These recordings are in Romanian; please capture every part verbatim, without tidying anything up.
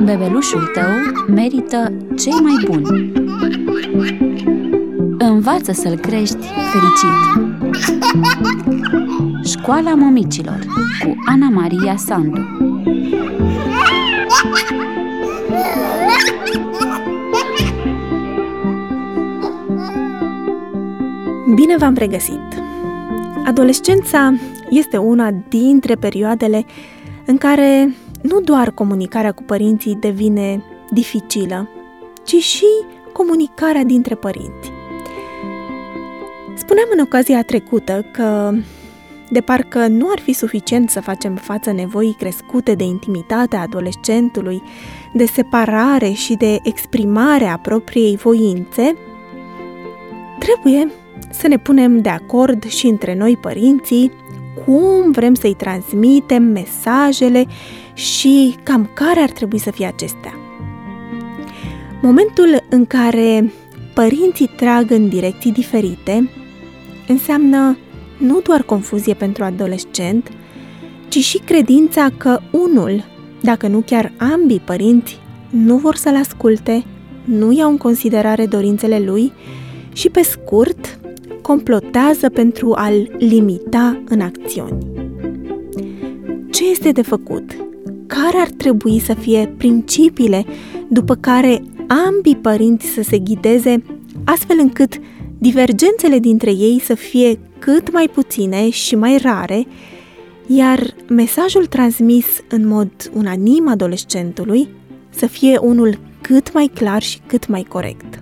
Bebelușul tău merită cei mai buni. Învață să-l crești fericit. Școala Mămicilor cu Ana Maria Sandu. Bine v-am regăsit! Adolescența este una dintre perioadele în care nu doar comunicarea cu părinții devine dificilă, ci și comunicarea dintre părinți. Spuneam în ocazia trecută că de parcă nu ar fi suficient să facem față nevoii crescute de intimitate a adolescentului, de separare și de exprimare a propriei voințe, trebuie să ne punem de acord și între noi părinții cum vrem să-i transmitem mesajele și cam care ar trebui să fie acestea. Momentul în care părinții trag în direcții diferite înseamnă nu doar confuzie pentru adolescent, ci și credința că unul, dacă nu chiar ambii părinți, nu vor să-l asculte, nu iau în considerare dorințele lui și, pe scurt, complotează pentru a-l limita în acțiuni. Ce este de făcut? Care ar trebui să fie principiile după care ambii părinți să se ghideze, astfel încât divergențele dintre ei să fie cât mai puține și mai rare, iar mesajul transmis în mod unanim adolescentului să fie unul cât mai clar și cât mai corect?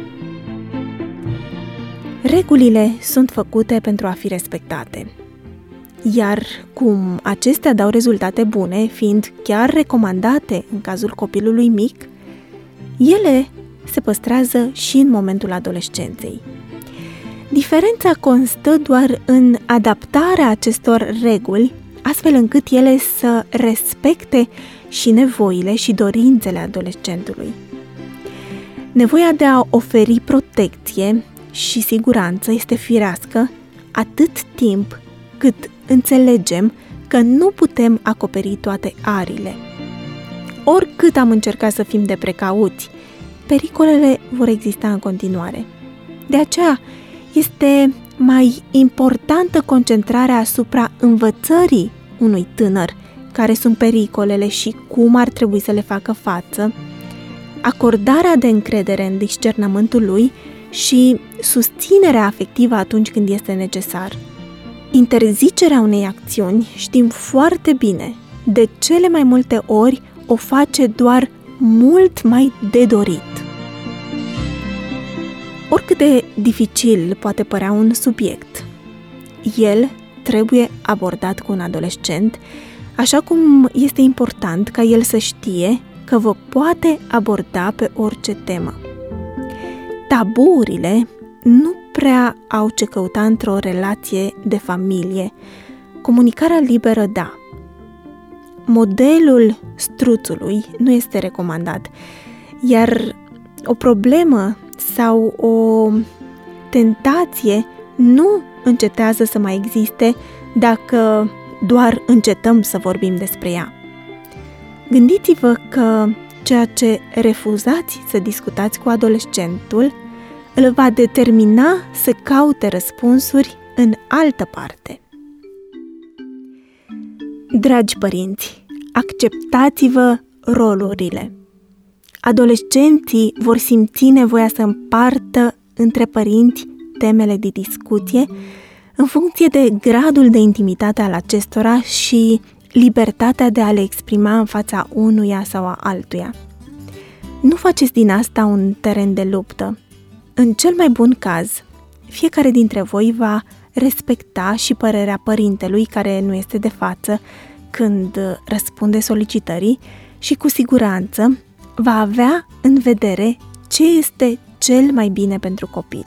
Regulile sunt făcute pentru a fi respectate, iar cum acestea dau rezultate bune, fiind chiar recomandate în cazul copilului mic, ele se păstrează și în momentul adolescenței. Diferența constă doar în adaptarea acestor reguli, astfel încât ele să respecte și nevoile și dorințele adolescentului. Nevoia de a oferi protecție și siguranță este firească atât timp cât înțelegem că nu putem acoperi toate arile. Oricât am încercat să fim de precauți, pericolele vor exista în continuare. De aceea este mai importantă concentrarea asupra învățării unui tânăr care sunt pericolele și cum ar trebui să le facă față, acordarea de încredere în discernământul lui și susținerea afectivă atunci când este necesar. Interzicerea unei acțiuni, știm foarte bine, de cele mai multe ori o face doar mult mai de dorit. Oricât de dificil poate părea un subiect, el trebuie abordat cu un adolescent, așa cum este important ca el să știe că vă poate aborda pe orice temă. Taburile nu prea au ce căuta într-o relație de familie. Comunicarea liberă, da. Modelul struțului nu este recomandat, iar o problemă sau o tentație nu încetează să mai existe dacă doar încetăm să vorbim despre ea. Gândiți-vă că ceea ce refuzați să discutați cu adolescentul îl va determina să caute răspunsuri în altă parte. Dragi părinți, acceptați-vă rolurile. Adolescenții vor simți nevoia să împartă între părinți temele de discuție în funcție de gradul de intimitate al acestora și libertatea de a le exprima în fața unuia sau a altuia. Nu faceți din asta un teren de luptă. În cel mai bun caz, fiecare dintre voi va respecta și părerea părintelui care nu este de față când răspunde solicitării și cu siguranță va avea în vedere ce este cel mai bine pentru copil.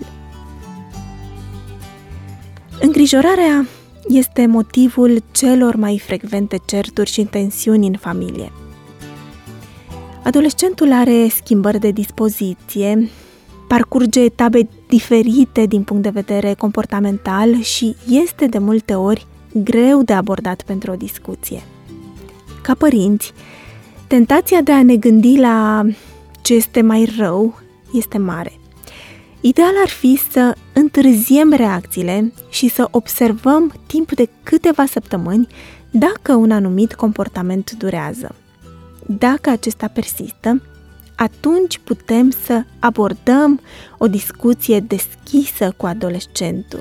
Îngrijorarea este motivul celor mai frecvente certuri și tensiuni în familie. Adolescentul are schimbări de dispoziție, parcurge etape diferite din punct de vedere comportamental și este de multe ori greu de abordat pentru o discuție. Ca părinți, Tentația de a ne gândi la ce este mai rău este mare. Ideal ar fi să întârziem reacțiile și să observăm timp de câteva săptămâni dacă un anumit comportament durează. Dacă acesta persistă, atunci putem să abordăm o discuție deschisă cu adolescentul.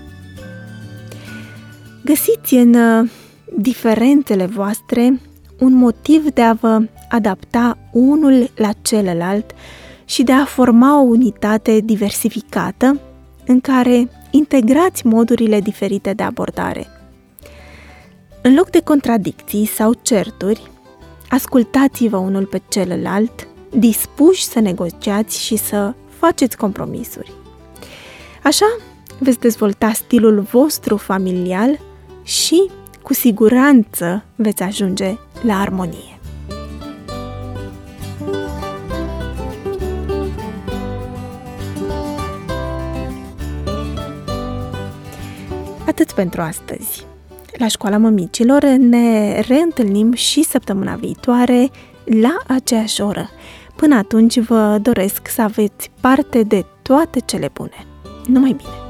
Găsiți în diferențele voastre un motiv de a vă adapta unul la celălalt și de a forma o unitate diversificată în care integrați modurile diferite de abordare. În loc de contradicții sau certuri, ascultați-vă unul pe celălalt, dispuși să negociați și să faceți compromisuri. Așa veți dezvolta stilul vostru familial și, cu siguranță, veți ajunge la armonie. Atât pentru astăzi. La Școala Mămicilor ne reîntâlnim și săptămâna viitoare la aceeași oră. Până atunci vă doresc să aveți parte de toate cele bune. Numai bine!